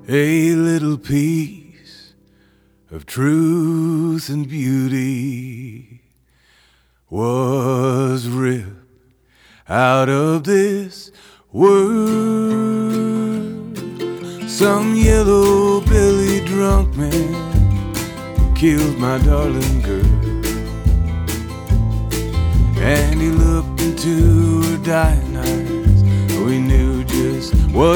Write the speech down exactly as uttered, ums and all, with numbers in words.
A little piece of truth and beauty was ripped out of this world. Some yellow-bellied drunk man killed my darling girl.